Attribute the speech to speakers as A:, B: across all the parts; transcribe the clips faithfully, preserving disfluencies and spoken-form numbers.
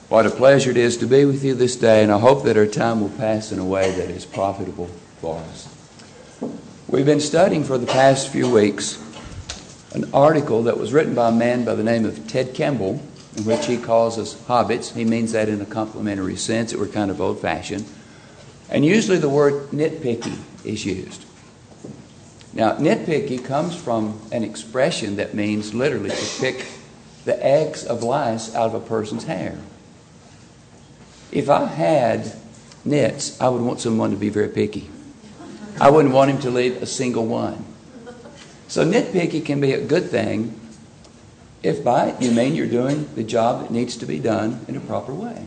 A: What a pleasure it is to be with you this day, and I hope that our time will pass in a way that is profitable for us. We've been studying for the past few weeks an article that was written by a man by the name of Ted Campbell, in which he calls us hobbits. He means that in a complimentary sense, that we're kind of old-fashioned. And usually the word nitpicky is used. Now, nitpicky comes from an expression that means literally to pick the eggs of lice out of a person's hair. If I had nits, I would want someone to be very picky. I wouldn't want him to leave a single one. So nitpicky can be a good thing if by it you mean you're doing the job that needs to be done in a proper way.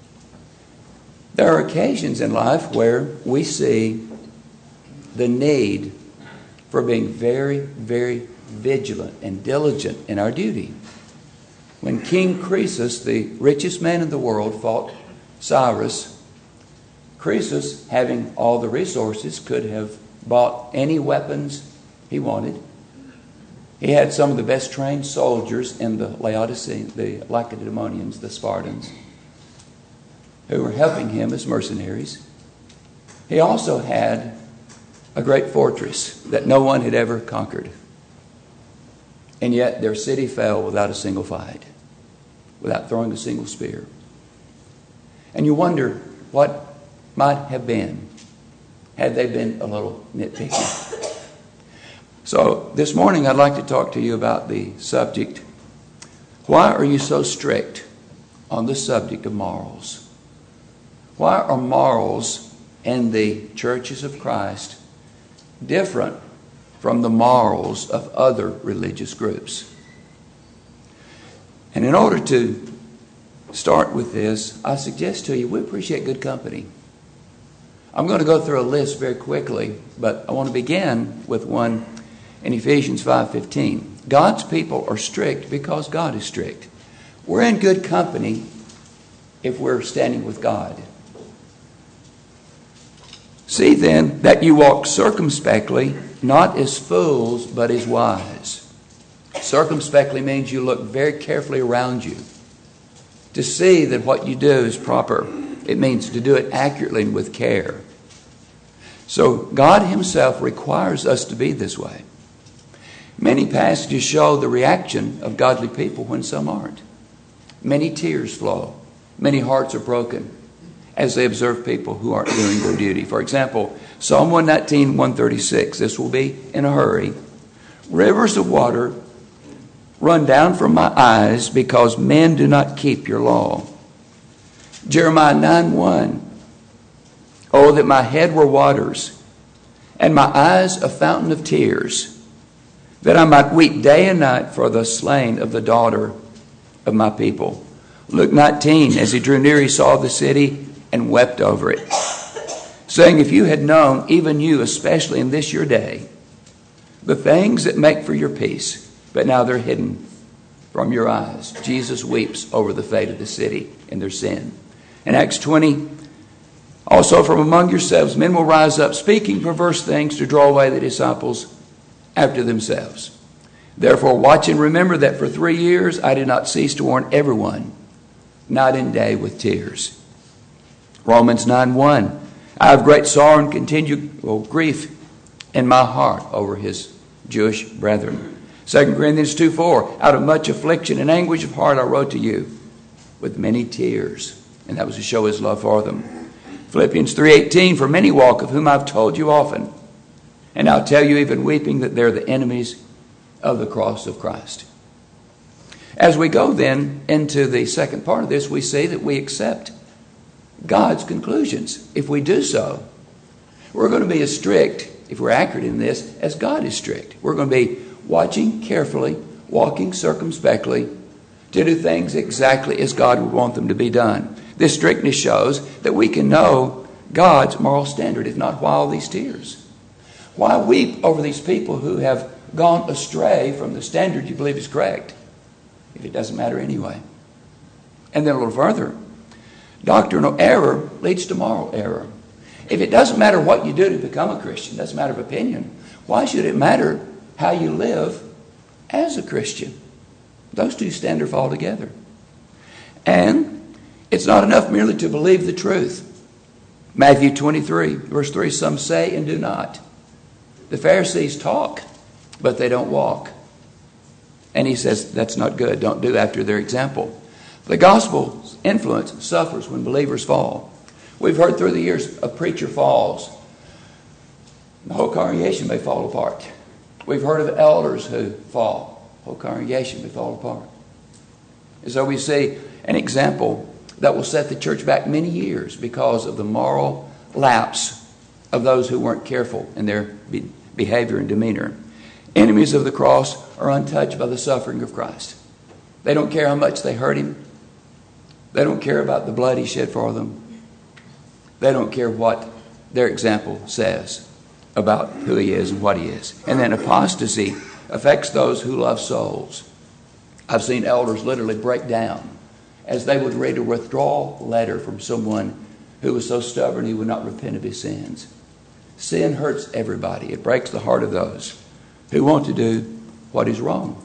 A: There are occasions in life where we see the need for being very, very vigilant and diligent in our duty. When King Croesus, the richest man in the world, fought Cyrus, Croesus, having all the resources, could have bought any weapons he wanted. He had some of the best trained soldiers in the Laodiceans, the Lacedaemonians, the Spartans, who were helping him as mercenaries. He also had a great fortress that no one had ever conquered. And yet their city fell without a single fight, without throwing a single spear. And you wonder what might have been had they been a little nitpicky. So this morning I'd like to talk to you about the subject, why are you so strict on the subject of morals? Why are morals in the churches of Christ different from the morals of other religious groups? And in order to start with this, I suggest to you we appreciate good company. I'm going to go through a list very quickly, but I want to begin with one in Ephesians five fifteen. God's people are strict because God is strict. We're in good company if we're standing with God. See then that you walk circumspectly, not as fools, but as wise. Circumspectly means you look very carefully around you to see that what you do is proper. It means to do it accurately and with care. So God Himself requires us to be this way. Many passages show the reaction of godly people when some aren't. Many tears flow. Many hearts are broken as they observe people who aren't doing their duty. For example, Psalm one nineteen, one thirty-six. This will be in a hurry. Rivers of water run down from my eyes because men do not keep your law. Jeremiah nine one. Oh, that my head were waters and my eyes a fountain of tears, that I might weep day and night for the slain of the daughter of my people. Luke nineteen, as he drew near, he saw the city and wept over it, saying, if you had known, even you, especially in this your day, the things that make for your peace, but now they're hidden from your eyes. Jesus weeps over the fate of the city and their sin. In Acts twenty, also from among yourselves men will rise up, speaking perverse things to draw away the disciples after themselves. Therefore watch and remember that for three years I did not cease to warn everyone, night and day with tears. Romans nine one, I have great sorrow and continued well, grief in my heart over his Jewish brethren. Second Corinthians two four, out of much affliction and anguish of heart I wrote to you with many tears. And that was to show his love for them. Philippians three eighteen, for many walk, of whom I've told you often, and I'll tell you even weeping, that they're the enemies of the cross of Christ. As we go then into the second part of this, we see that we accept God's conclusions. If we do so, we're going to be as strict, if we're accurate in this, as God is strict. We're going to be watching carefully, walking circumspectly, to do things exactly as God would want them to be done. This strictness shows that we can know God's moral standard. If not, why all these tears? Why weep over these people who have gone astray from the standard you believe is correct, if it doesn't matter anyway? And then a little further, doctrinal error leads to moral error. If it doesn't matter what you do to become a Christian, it doesn't matter of opinion, why should it matter how you live as a Christian? Those two stand or fall together. And It's not enough merely to believe the truth. Matthew twenty-three, verse three, some say and do not. The Pharisees talk, but they don't walk. And he says that's not good. Don't do after their example. The gospel's influence suffers when believers fall. We've heard through the years a preacher falls. The whole congregation may fall apart. We've heard of elders who fall. The whole congregation may fall apart. And so we see an example that will set the church back many years because of the moral lapse of those who weren't careful in their be- behavior and demeanor. Enemies of the cross are untouched by the suffering of Christ. They don't care how much they hurt him. They don't care about the blood he shed for them. They don't care what their example says about who he is and what he is. And then apostasy affects those who love souls. I've seen elders literally break down as they would read a withdrawal letter from someone who was so stubborn he would not repent of his sins. Sin hurts everybody. It breaks the heart of those who want to do what is wrong.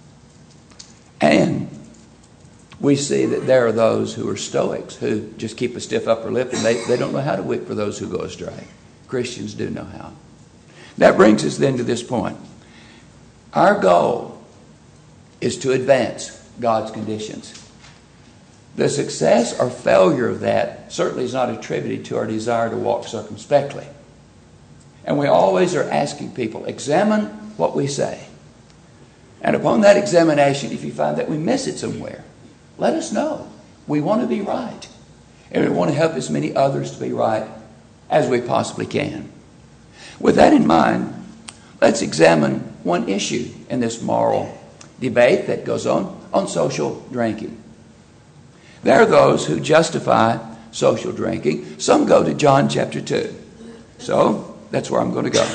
A: And we see that there are those who are stoics who just keep a stiff upper lip and they, they don't know how to whip for those who go astray. Christians do know how. That brings us then to this point. Our goal is to advance God's conditions. The success or failure of that certainly is not attributed to our desire to walk circumspectly. And we always are asking people, examine what we say. And upon that examination, if you find that we miss it somewhere, let us know. We want to be right. And we want to help as many others to be right as we possibly can. With that in mind, let's examine one issue in this moral debate that goes on, on social drinking. There are those who justify social drinking. Some go to John chapter two. So that's where I'm going to go.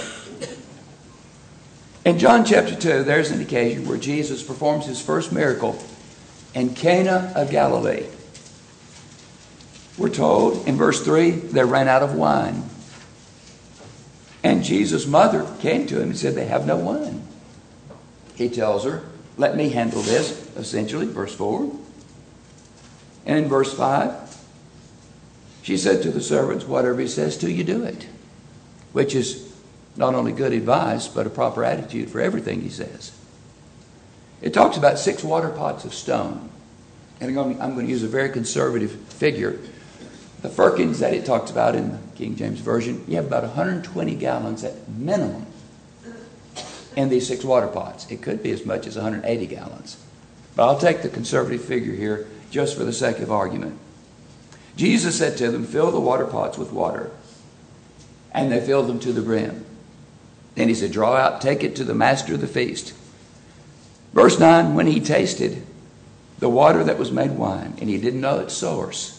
A: In John chapter two, there's an occasion where Jesus performs his first miracle in Cana of Galilee. We're told in verse three, they ran out of wine. And Jesus' mother came to him and said, they have no wine. He tells her, let me handle this, essentially, verse four. And in verse five, she said to the servants, whatever he says to you, do it. Which is not only good advice, but a proper attitude for everything he says. It talks about six water pots of stone. And I'm going, I'm going to use a very conservative figure. The firkins that it talks about in the King James Version, you have about one hundred twenty gallons at minimum in these six water pots. It could be as much as one hundred eighty gallons. But I'll take the conservative figure here just for the sake of argument. Jesus said to them, fill the water pots with water. And they filled them to the brim. Then he said, draw out, take it to the master of the feast. Verse nine, when he tasted the water that was made wine, and he didn't know its source,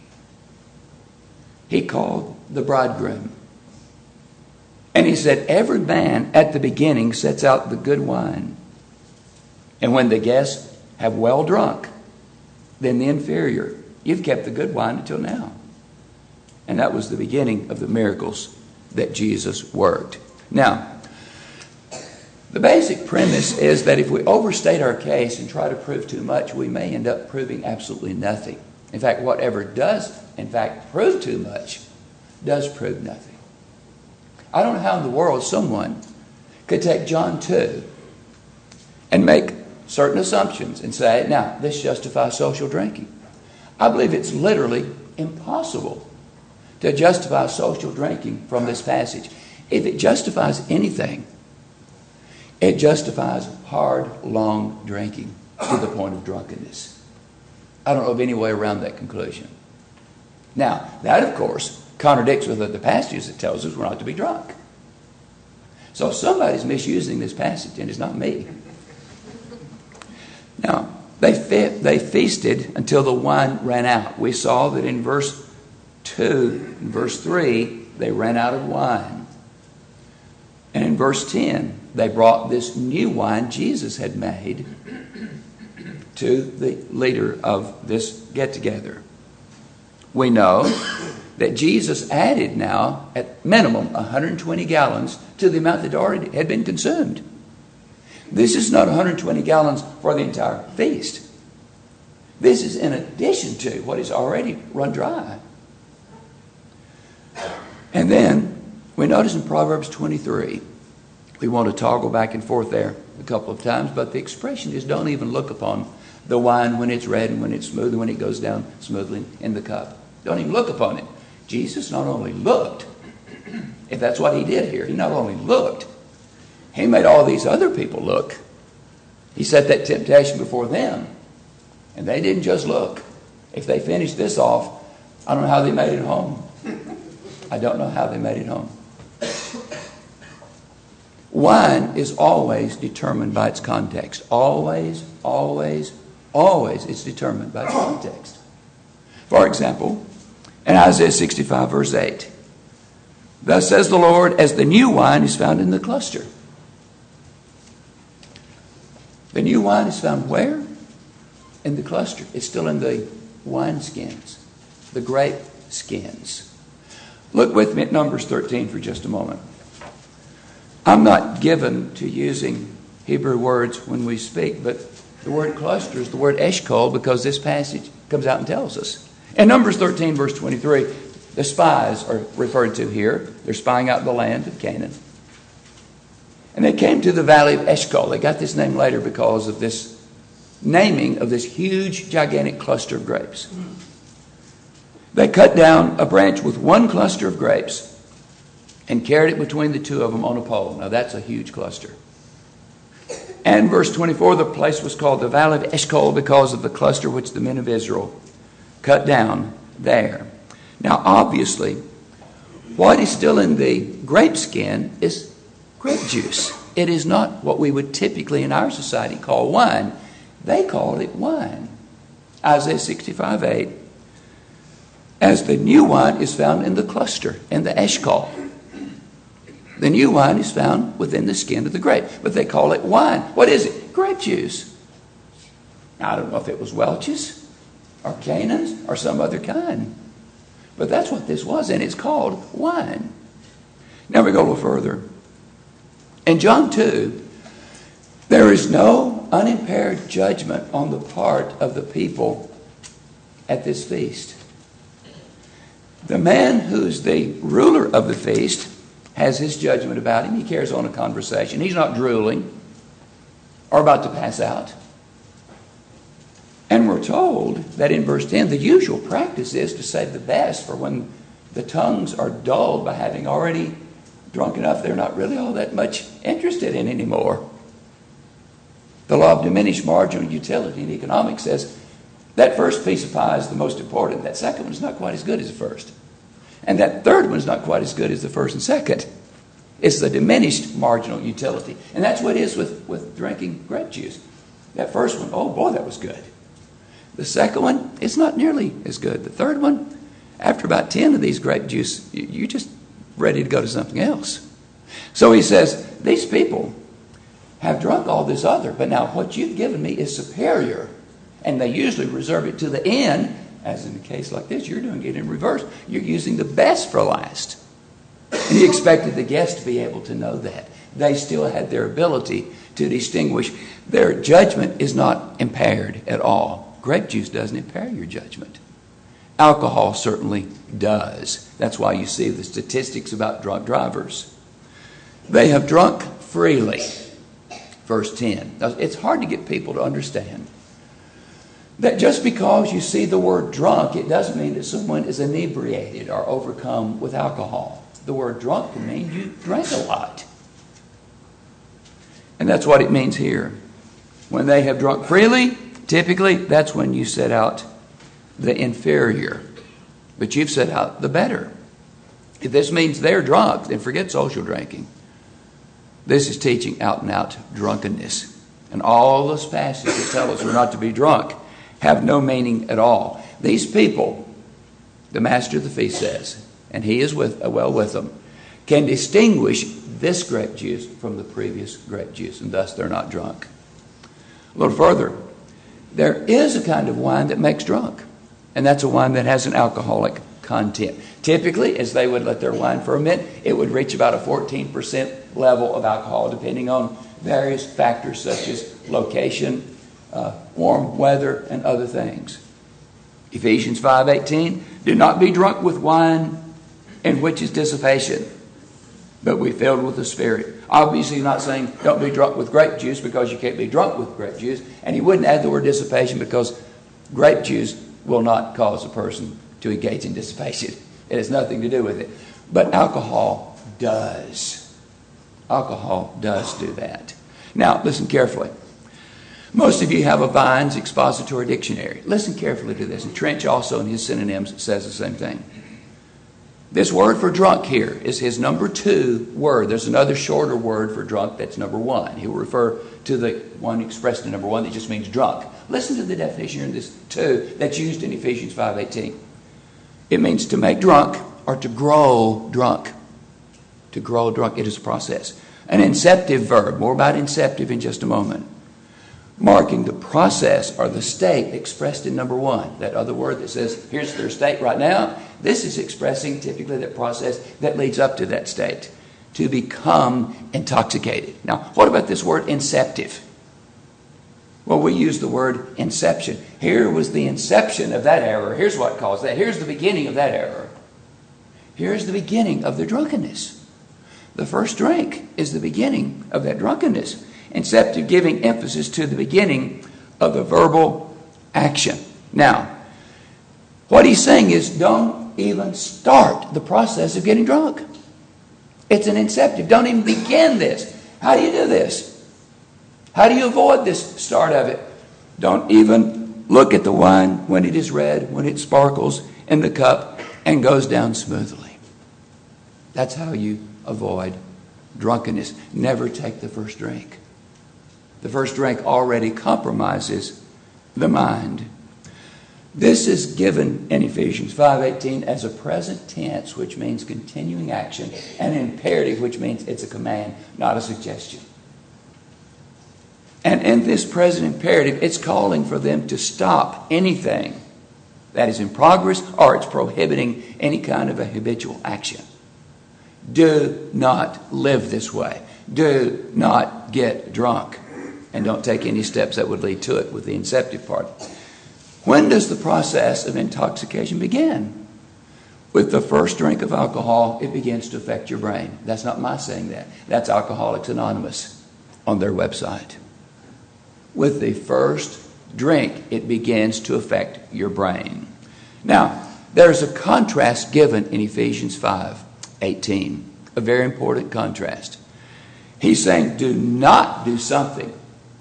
A: he called the bridegroom. And he said, every man at the beginning sets out the good wine. And when the guests have well drunk, then the inferior. You've kept the good wine until now. And that was the beginning of the miracles that Jesus worked. Now, the basic premise is that if we overstate our case and try to prove too much, we may end up proving absolutely nothing. In fact, whatever does, in fact, prove too much, does prove nothing. I don't know how in the world someone could take John two and make certain assumptions and say, now, this justifies social drinking. I believe it's literally impossible to justify social drinking from this passage. If it justifies anything, it justifies hard, long drinking to the point of drunkenness. I don't know of any way around that conclusion. Now, that, of course, contradicts with the passage that tells us we're not to be drunk. So somebody's misusing this passage, and it's not me. Now, they fe- they feasted until the wine ran out. We saw that in verse two, in verse three, they ran out of wine. And in verse ten, they brought this new wine Jesus had made to the leader of this get-together. We know that Jesus added now, at minimum, one hundred twenty gallons to the amount that already had been consumed. This is not one hundred twenty gallons for the entire feast. This This is in addition to what is already run dry. And then we notice in Proverbs twenty-three, we want to toggle back and forth there a couple of times, but the expression is don't even look upon the wine when it's red and when it's smooth and when it goes down smoothly in the cup. Don't even look upon it. Jesus not only looked, if that's what he did here, he not only looked, he made all these other people look. He set that temptation before them, and they didn't just look. If they finished this off, I don't know how they made it home. I don't know how they made it home. Wine is always determined by its context. Always, always, always it's determined by its context. For example, in Isaiah sixty-five, verse eight, thus says the Lord, as the new wine is found in the cluster. The new wine is found where? In the cluster. It's still in the wine skins, the grape skins. Look with me at Numbers thirteen for just a moment. I'm not given to using Hebrew words when we speak, but the word cluster is the word eshkol because this passage comes out and tells us. In Numbers thirteen, verse twenty-three, the spies are referred to here. They're spying out the land of Canaan. And they came to the valley of Eshcol. They got this name later because of this naming of this huge, gigantic cluster of grapes. They cut down a branch with one cluster of grapes and carried it between the two of them on a pole. Now that's a huge cluster. And verse twenty-four, the place was called the Valley of Eshcol because of the cluster which the men of Israel cut down there. Now obviously, what is still in the grape skin is grape juice. It is not what we would typically in our society call wine. They call it wine. Isaiah sixty-five eight, as the new wine is found in the cluster, in the eshkol. The new wine is found within the skin of the grape, but they call it wine. What is it? Grape juice. I don't know if it was Welch's or Canaan's or some other kind, but that's what this was, and it's called wine. Now we go a little further. In John two, there is no unimpaired judgment on the part of the people at this feast. The man who's the ruler of the feast has his judgment about him. He carries on a conversation. He's not drooling or about to pass out. And we're told that in verse ten, the usual practice is to save the best for when the tongues are dulled by having already drunk enough they're not really all that much interested in anymore. The law of diminished marginal utility in economics says that first piece of pie is the most important. That second one is not quite as good as the first. And that third one is not quite as good as the first and second. It's the diminished marginal utility. And that's what it is with, with drinking grape juice. That first one, oh boy, that was good. The second one, it's not nearly as good. The third one, after about ten of these grape juice, you, you're just ready to go to something else. So he says, these people have drunk all this other, but now what you've given me is superior. And they usually reserve it to the end. As in a case like this, you're doing it in reverse. You're using the best for last. And he expected the guests to be able to know that. They still had their ability to distinguish. Their judgment is not impaired at all. Grape juice doesn't impair your judgment. Alcohol certainly does. That's why you see the statistics about drunk drivers. They have drunk freely. Verse ten. Now, it's hard to get people to understand that just because you see the word drunk, it doesn't mean that someone is inebriated or overcome with alcohol. The word drunk can mean you drank a lot. And that's what it means here. When they have drunk freely, typically that's when you set out the inferior. But you've set out the better. If this means they're drunk, then forget social drinking. This is teaching out and out drunkenness. And all those passages that tell us we're not to be drunk have no meaning at all. These people, the master of the feast says, and he is with, uh, well with them, can distinguish this grape juice from the previous grape juice, and thus they're not drunk. A little further, there is a kind of wine that makes drunk, and that's a wine that has an alcoholic content. Typically, as they would let their wine ferment, it would reach about a fourteen percent level of alcohol, depending on various factors such as location, uh, warm weather, and other things. Ephesians five eighteen, do not be drunk with wine, in which is dissipation, but be filled with the Spirit. Obviously not saying don't be drunk with grape juice, because you can't be drunk with grape juice. And he wouldn't add the word dissipation, because grape juice will not cause a person to engage in dissipation. It has nothing to do with it. But alcohol does. Alcohol does do that. Now, listen carefully. Most of you have a Vine's Expository Dictionary. Listen carefully to this. And Trench also in his synonyms says the same thing. This word for drunk here is his number two word. There's another shorter word for drunk that's number one. He will refer to the one expressed in number one that just means drunk. Listen to the definition in this two that's used in Ephesians five eighteen. It means to make drunk or to grow drunk. To grow drunk. It is a process. An inceptive verb. More about inceptive in just a moment. Marking the process or the state expressed in number one. That other word that says, here's their state right now. This is expressing typically that process that leads up to that state. To become intoxicated. Now, what about this word inceptive? Well, we use the word inception. Here was the inception of that error. Here's what caused that. Here's the beginning of that error. Here's the beginning of the drunkenness. The first drink is the beginning of that drunkenness. Inceptive, giving emphasis to the beginning of the verbal action. Now, what he's saying is don't even start the process of getting drunk. It's an inceptive. Don't even begin this. How do you do this? How do you avoid this start of it? Don't even look at the wine when it is red, when it sparkles in the cup and goes down smoothly. That's how you avoid drunkenness. Never take the first drink. The first drink already compromises the mind. This is given in Ephesians five eighteen as a present tense, which means continuing action, and an imperative, which means it's a command, not a suggestion. And in this present imperative, it's calling for them to stop anything that is in progress, or it's prohibiting any kind of a habitual action. Do not live this way. Do not get drunk. And don't take any steps that would lead to it with the inceptive part. When does the process of intoxication begin? With the first drink of alcohol, it begins to affect your brain. That's not my saying that. That's Alcoholics Anonymous on their website. With the first drink, it begins to affect your brain. Now, there's a contrast given in Ephesians five eighteen. A very important contrast. He's saying, do not do something,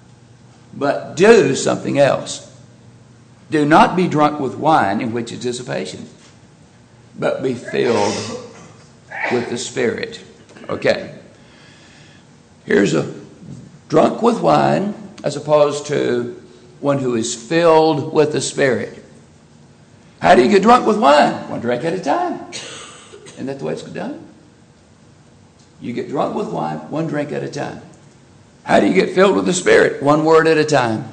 A: but do something else. Do not be drunk with wine, in which is dissipation, but be filled with the Spirit. Okay. Here's a drunk with wine as opposed to one who is filled with the Spirit. How do you get drunk with wine? One drink at a time. Isn't that the way it's done? You get drunk with wine, one drink at a time. How do you get filled with the Spirit? One word at a time.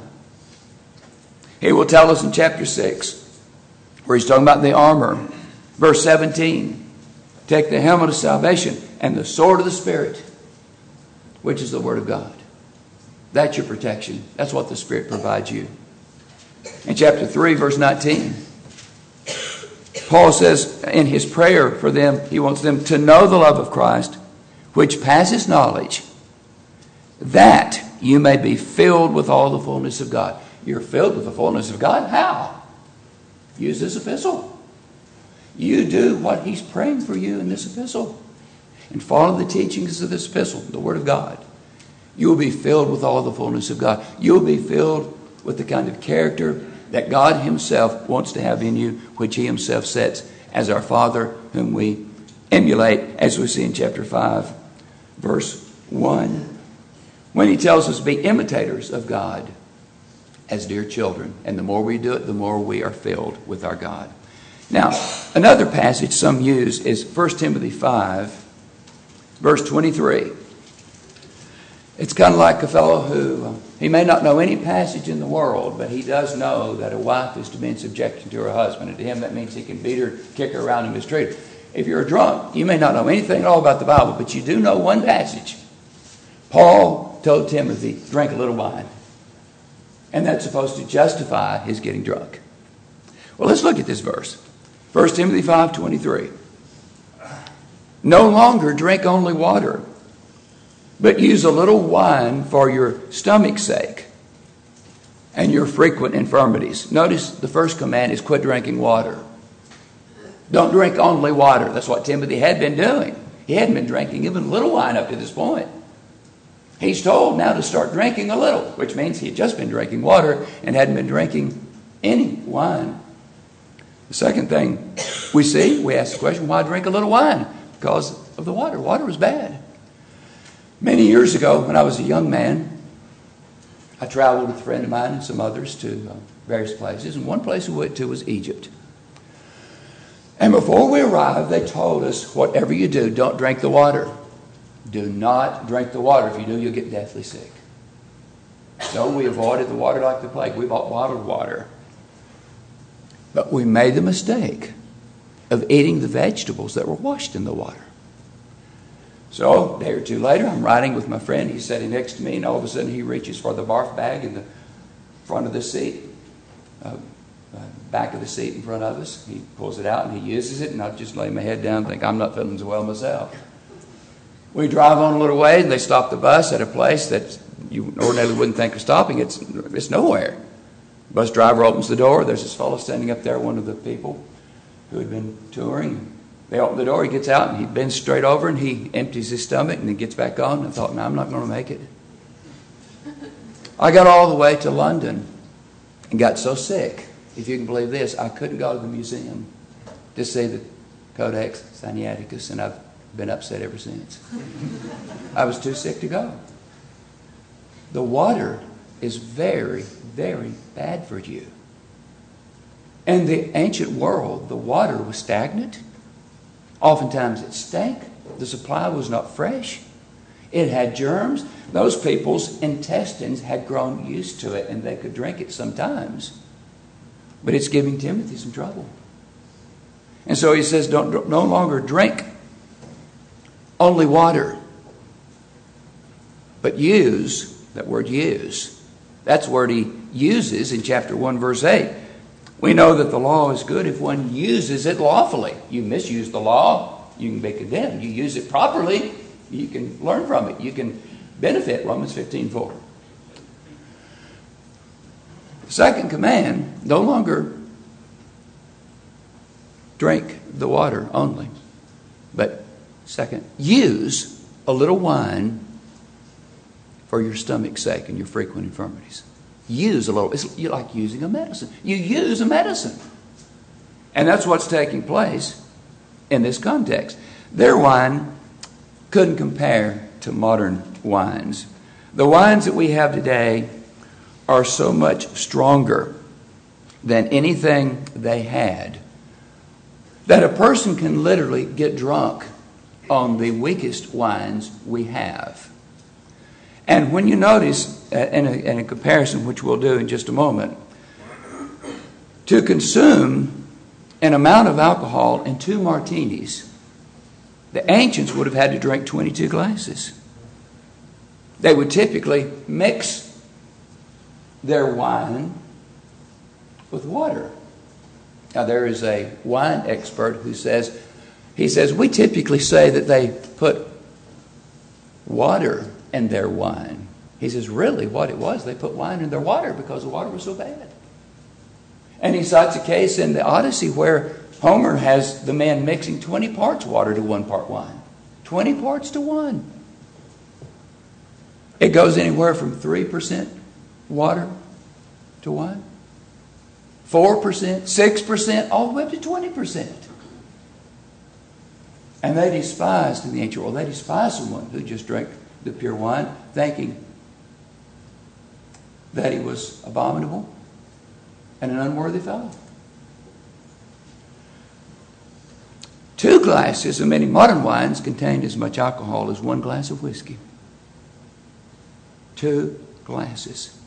A: He will tell us in chapter six, where he's talking about the armor. Verse seventeen, take the helmet of salvation and the sword of the Spirit, which is the Word of God. That's your protection. That's what the Spirit provides you. In chapter three, verse nineteen, Paul says in his prayer for them, he wants them to know the love of Christ, which passes knowledge, that you may be filled with all the fullness of God. You're filled with the fullness of God? How? Use this epistle. You do what he's praying for you in this epistle. And follow the teachings of this epistle, the Word of God. You will be filled with all the fullness of God. You will be filled with the kind of character that God himself wants to have in you, which he himself sets as our Father, whom we emulate, as we see in chapter five, verse one. When he tells us to be imitators of God as dear children. And the more we do it, the more we are filled with our God. Now, another passage some use is First Timothy five, verse twenty-three. It's kind of like a fellow who, uh, he may not know any passage in the world, but he does know that a wife is to be in subjection to her husband. And to him, that means he can beat her, kick her around, and mistreat her. If you're a drunk, you may not know anything at all about the Bible, but you do know one passage. Paul told Timothy, drink a little wine. And that's supposed to justify his getting drunk. Well, let's look at this verse. First Timothy five twenty-three. No longer drink only water, but use a little wine for your stomach's sake and your frequent infirmities. Notice the first command is quit drinking water. Don't drink only water. That's what Timothy had been doing. He hadn't been drinking even a little wine up to this point. He's told now to start drinking a little, which means he had just been drinking water and hadn't been drinking any wine. The second thing we see, we ask the question, why drink a little wine? Because of the water. Water was bad. Many years ago, when I was a young man, I traveled with a friend of mine and some others to uh, various places. And one place we went to was Egypt. And before we arrived, they told us, whatever you do, don't drink the water. Do not drink the water. If you do, you'll get deathly sick. So we avoided the water like the plague. We bought bottled water. But we made the mistake of eating the vegetables that were washed in the water. So a day or two later, I'm riding with my friend. He's sitting next to me, and all of a sudden he reaches for the barf bag in the front of the seat, uh, uh, back of the seat in front of us. He pulls it out and he uses it, and I just lay my head down and think, I'm not feeling so well myself. We drive on a little way, and they stop the bus at a place that you ordinarily wouldn't think of stopping. It's, it's nowhere. The bus driver opens the door. There's this fellow standing up there, one of the people who had been touring. They open the door, he gets out, and he bends straight over, and he empties his stomach, and he gets back on. And I thought, no, I'm not going to make it. I got all the way to London and got so sick, if you can believe this, I couldn't go to the museum to see the Codex Sinaiticus, and I've been upset ever since. I was too sick to go. The water is very, very bad for you. In the ancient world, the water was stagnant. Oftentimes it stank. The supply was not fresh. It had germs. Those people's intestines had grown used to it, and they could drink it sometimes. But it's giving Timothy some trouble. And so he says, don't no longer drink only water, but use, that word use, that's the word he uses in chapter one, verse eight. We know that the law is good if one uses it lawfully. You misuse the law, you can be condemned. You use it properly, you can learn from it. You can benefit, Romans fifteen four. The second command, no longer drink the water only, but second, use a little wine for your stomach's sake and your frequent infirmities. Use a little. It's like using a medicine. You use a medicine. And that's what's taking place in this context. Their wine couldn't compare to modern wines. The wines that we have today are so much stronger than anything they had that a person can literally get drunk on the weakest wines we have. And when you notice, uh, in, a, in a comparison, which we'll do in just a moment, to consume an amount of alcohol in two martinis, the ancients would have had to drink twenty-two glasses. They would typically mix their wine with water. Now, there is a wine expert who says, he says, we typically say that they put water in their wine. He says, really, what it was, they put wine in their water because the water was so bad. And he cites a case in the Odyssey where Homer has the man mixing twenty parts water to one part wine. twenty parts to one. It goes anywhere from three percent water to wine, four percent, six percent, all the way up to twenty percent. And they despised, in the ancient world, they despised someone who just drank the pure wine, thinking that he was abominable and an unworthy fellow. Two glasses of many modern wines contain as much alcohol as one glass of whiskey. Two glasses.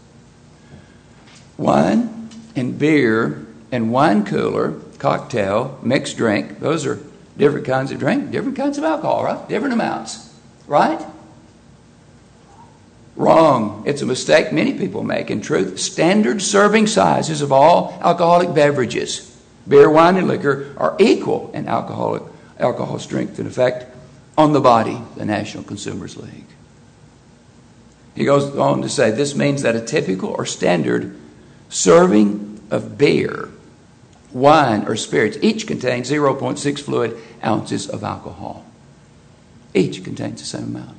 A: Wine and beer and wine cooler, cocktail, mixed drink, those are different kinds of drink, different kinds of alcohol, right? Different amounts, right? Wrong. It's a mistake many people make. In truth, standard serving sizes of all alcoholic beverages, beer, wine, and liquor, are equal in alcoholic alcohol strength and effect on the body, the National Consumers League. He goes on to say, this means that a typical or standard serving of beer, wine, or spirits each contains zero point six fluid ounces of alcohol. Each contains the same amount.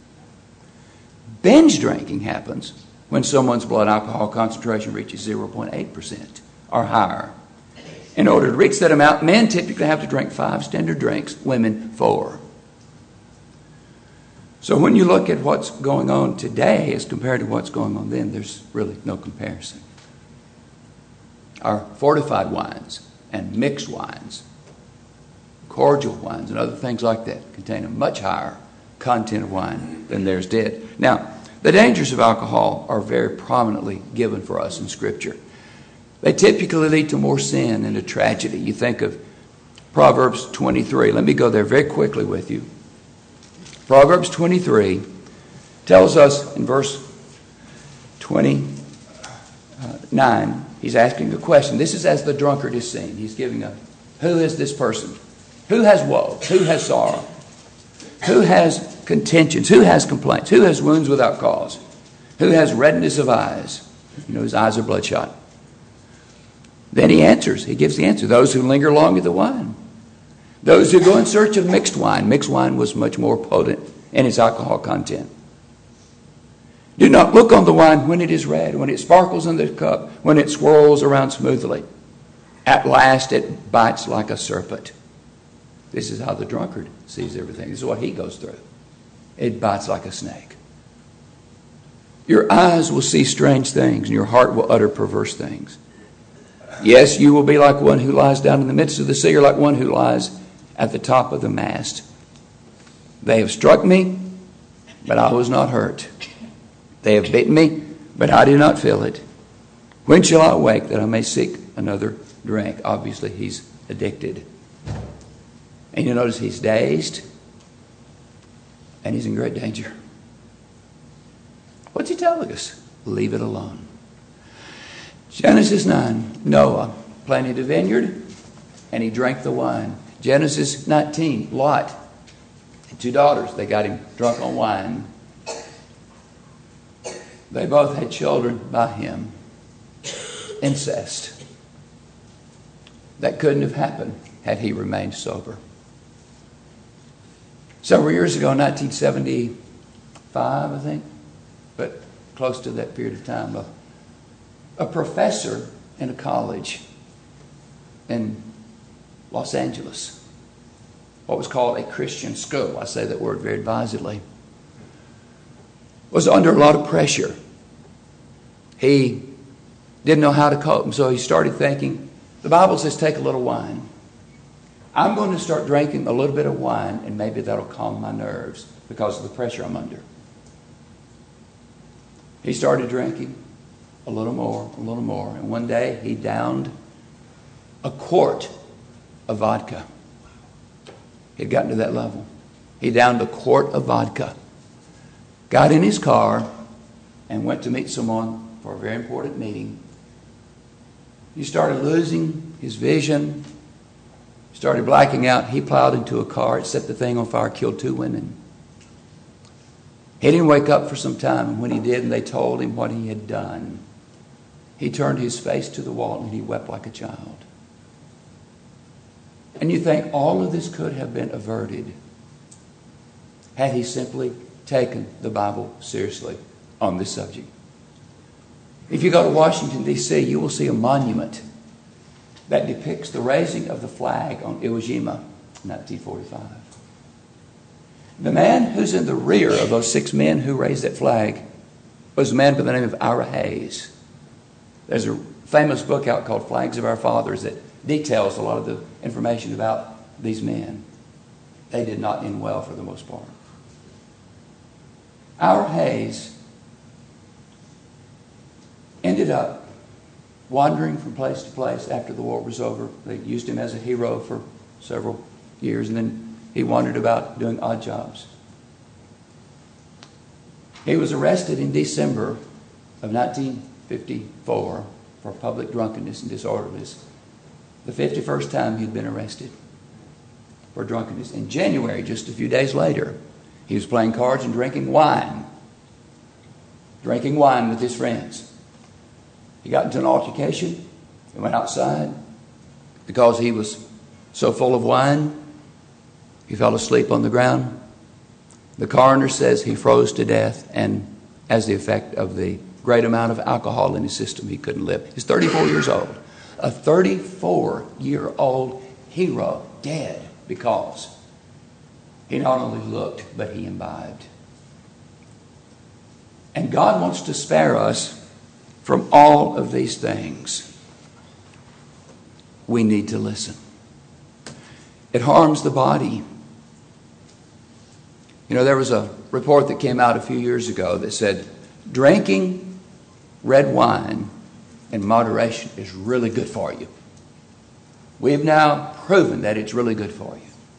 A: Binge drinking happens when someone's blood alcohol concentration reaches zero point eight percent or higher. In order to reach that amount, men typically have to drink five standard drinks, women four. So when you look at what's going on today as compared to what's going on then, there's really no comparison. Our fortified wines and mixed wines, cordial wines and other things like that contain a much higher content of wine than theirs did. Now, the dangers of alcohol are very prominently given for us in Scripture. They typically lead to more sin and to tragedy. You think of Proverbs twenty-three. Let me go there very quickly with you. Proverbs twenty-three tells us in verse twenty-nine, he's asking a question. This is as the drunkard is seen. He's giving a, who is this person? Who has woe? Who has sorrow? Who has contentions? Who has complaints? Who has wounds without cause? Who has redness of eyes? You know, his eyes are bloodshot. Then he answers. He gives the answer. Those who linger long at the wine. Those who go in search of mixed wine. Mixed wine was much more potent in its alcohol content. Do not look on the wine when it is red, when it sparkles in the cup, when it swirls around smoothly. At last it bites like a serpent. This is how the drunkard sees everything. This is what he goes through. It bites like a snake. Your eyes will see strange things, and your heart will utter perverse things. Yes, you will be like one who lies down in the midst of the sea, or like one who lies at the top of the mast. They have struck me, but I was not hurt. They have beaten me, but I did not feel it. When shall I awake that I may seek another drink? Obviously, he's addicted. And you notice he's dazed, and he's in great danger. What's he telling us? Leave it alone. Genesis nine, Noah planted a vineyard, and he drank the wine. Genesis nineteen, Lot and two daughters, they got him drunk on wine. They both had children by him. Incest. That couldn't have happened had he remained sober. Several years ago, nineteen seventy-five, I think, but close to that period of time, a, a professor in a college in Los Angeles, what was called a Christian school, I say that word very advisedly, was under a lot of pressure. He didn't know how to cope, and so he started thinking, the Bible says take a little wine. I'm going to start drinking a little bit of wine, and maybe that'll calm my nerves because of the pressure I'm under. He started drinking a little more, a little more, and one day he downed a quart of vodka. He'd gotten to that level. He downed a quart of vodka, got in his car, and went to meet someone for a very important meeting. He started losing his vision, started blacking out. He plowed into a car, it set the thing on fire, killed two women. He didn't wake up for some time, and when he did and they told him what he had done, he turned his face to the wall and he wept like a child. And you think all of this could have been averted had he simply taken the Bible seriously on this subject. If you go to Washington, D C, you will see a monument that depicts the raising of the flag on Iwo Jima in nineteen forty-five. The man who's in the rear of those six men who raised that flag was a man by the name of Ira Hayes. There's a famous book out called Flags of Our Fathers that details a lot of the information about these men. They did not end well for the most part. Ira Hayes ended up wandering from place to place after the war was over. They used him as a hero for several years, and then he wandered about doing odd jobs. He was arrested in December of nineteen fifty-four for public drunkenness and disorderliness. The fifty-first time he'd been arrested for drunkenness. In January, just a few days later, he was playing cards and drinking wine. Drinking wine with his friends. He got into an altercation and went outside. Because he was so full of wine, he fell asleep on the ground. The coroner says he froze to death, and as the effect of the great amount of alcohol in his system, he couldn't live. He's thirty-four years old. A thirty-four-year-old hero dead because he not only looked, but he imbibed. And God wants to spare us from all of these things. We need to listen. It harms the body. You know, there was a report that came out a few years ago that said drinking red wine in moderation is really good for you. We've now proven that it's really good for you.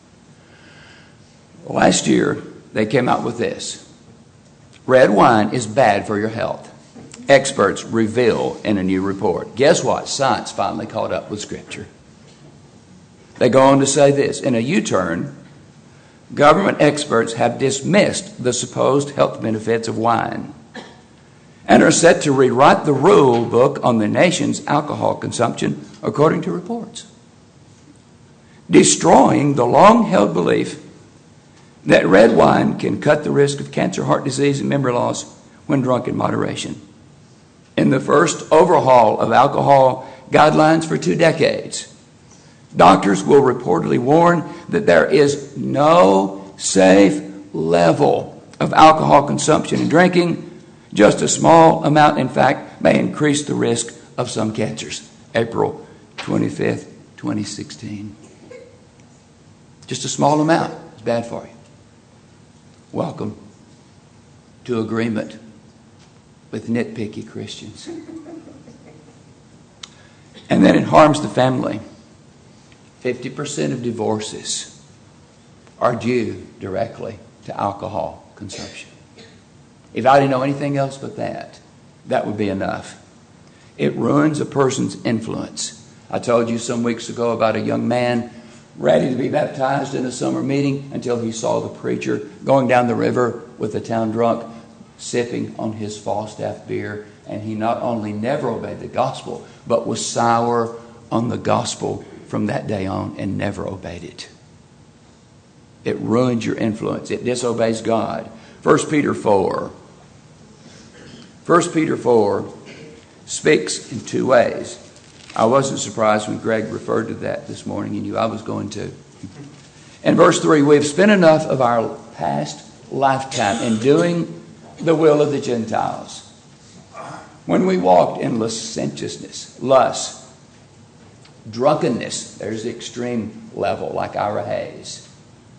A: Last year, they came out with this. Red wine is bad for your health. Experts reveal in a new report. Guess what? Science finally caught up with Scripture. They go on to say this. In a U-turn, government experts have dismissed the supposed health benefits of wine and are set to rewrite the rule book on the nation's alcohol consumption, according to reports, destroying the long-held belief that red wine can cut the risk of cancer, heart disease, and memory loss when drunk in moderation. In the first overhaul of alcohol guidelines for two decades, doctors will reportedly warn that there is no safe level of alcohol consumption and drinking. Just a small amount, in fact, may increase the risk of some cancers. April twenty-fifth, twenty sixteen. Just a small amount is bad for you. Welcome to agreement with nitpicky Christians. And then it harms the family. fifty percent of divorces are due directly to alcohol consumption. If I didn't know anything else but that, that would be enough. It ruins a person's influence. I told you some weeks ago about a young man ready to be baptized in a summer meeting until he saw the preacher going down the river with the town drunk, sipping on his Falstaff beer, and he not only never obeyed the gospel, but was sour on the gospel from that day on and never obeyed it. It ruins your influence. It disobeys God. First Peter four. First Peter four speaks in two ways. I wasn't surprised when Greg referred to that this morning. He knew I was going to. In verse three, we have spent enough of our past lifetime in doing the will of the Gentiles. When we walked in licentiousness, lust, drunkenness, there's the extreme level, like Ira Hayes.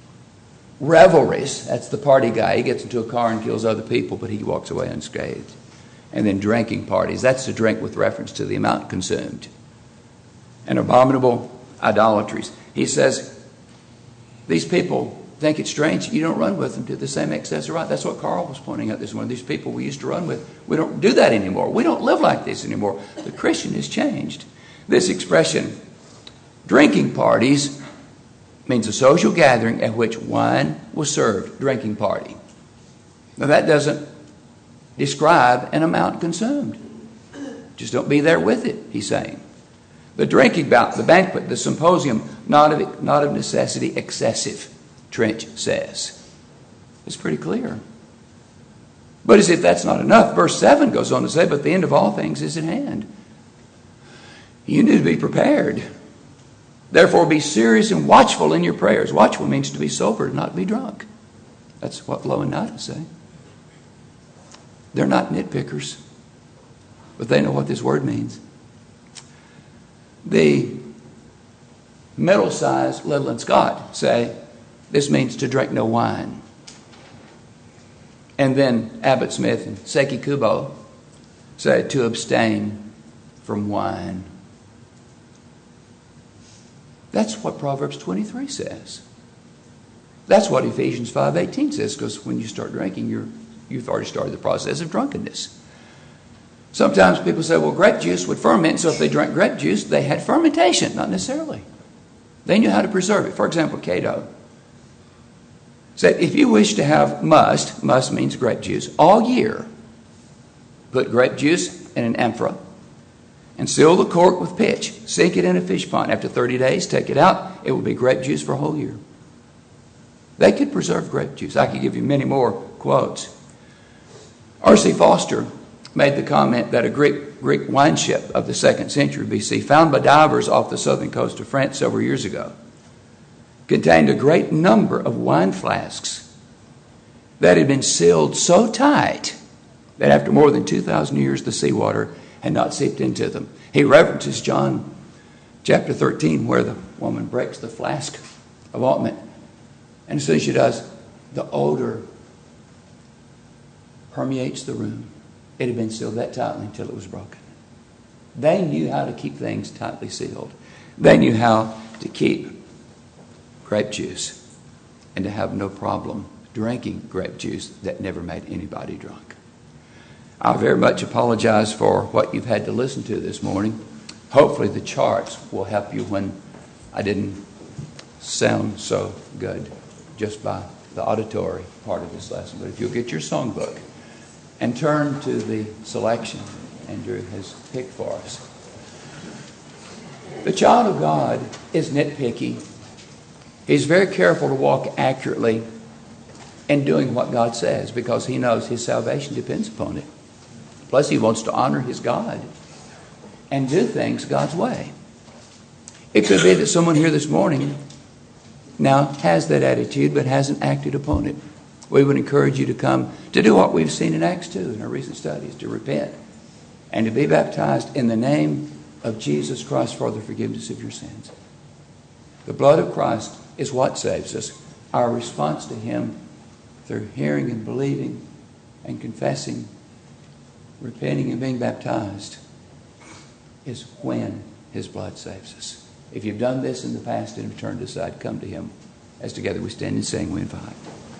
A: Revelries, that's the party guy. He gets into a car and kills other people, but he walks away unscathed. And then drinking parties, that's the drink with reference to the amount consumed. And abominable idolatries. He says, these people think it's strange you don't run with them to the same excess of right. That's what Carl was pointing out this morning. These people we used to run with, we don't do that anymore. We don't live like this anymore. The Christian has changed. This expression, drinking parties, means a social gathering at which wine was served. Drinking party. Now that doesn't describe an amount consumed. Just don't be there with it, he's saying. The drinking bout, the banquet, the symposium, not of, not of necessity excessive, Trench says. It's pretty clear. But as if that's not enough, verse seven goes on to say, but the end of all things is at hand. You need to be prepared. Therefore be serious and watchful in your prayers. Watchful means to be sober, not be drunk. That's what Low and Nada say. They're not nitpickers, but they know what this word means. The middle-sized Little and Scott say this means to drink no wine. And then Abbott Smith and Seki Kubo say to abstain from wine. That's what Proverbs twenty-three says. That's what Ephesians five eighteen says, because when you start drinking, you're you've already started the process of drunkenness. Sometimes people say, well, grape juice would ferment, so if they drank grape juice, they had fermentation. Not necessarily. They knew how to preserve it. For example, Cato said, if you wish to have must, must means grape juice, all year, put grape juice in an amphora and seal the cork with pitch. Sink it in a fish pond. After thirty days, take it out. It will be grape juice for a whole year. They could preserve grape juice. I could give you many more quotes. R C Foster made the comment that a Greek, Greek wine ship of the second century B C, found by divers off the southern coast of France several years ago, contained a great number of wine flasks that had been sealed so tight that after more than two thousand years, the seawater had not seeped into them. He references John chapter thirteen, where the woman breaks the flask of ointment. And as soon as she does, the odor permeates the room. It had been sealed that tightly until it was broken. They knew how to keep things tightly sealed. They knew how to keep grape juice and to have no problem drinking grape juice that never made anybody drunk. I very much apologize for what you've had to listen to this morning. Hopefully the charts will help you when I didn't sound so good just by the auditory part of this lesson. But if you'll get your songbook and turn to the selection Andrew has picked for us. The child of God is nitpicky. He's very careful to walk accurately in doing what God says because he knows his salvation depends upon it. Plus, he wants to honor his God and do things God's way. It could be that someone here this morning now has that attitude but hasn't acted upon it. We would encourage you to come to do what we've seen in Acts two in our recent studies, to repent and to be baptized in the name of Jesus Christ for the forgiveness of your sins. The blood of Christ is what saves us. Our response to him through hearing and believing and confessing, repenting and being baptized is when his blood saves us. If you've done this in the past and have turned aside, come to him as together we stand and sing, we invite.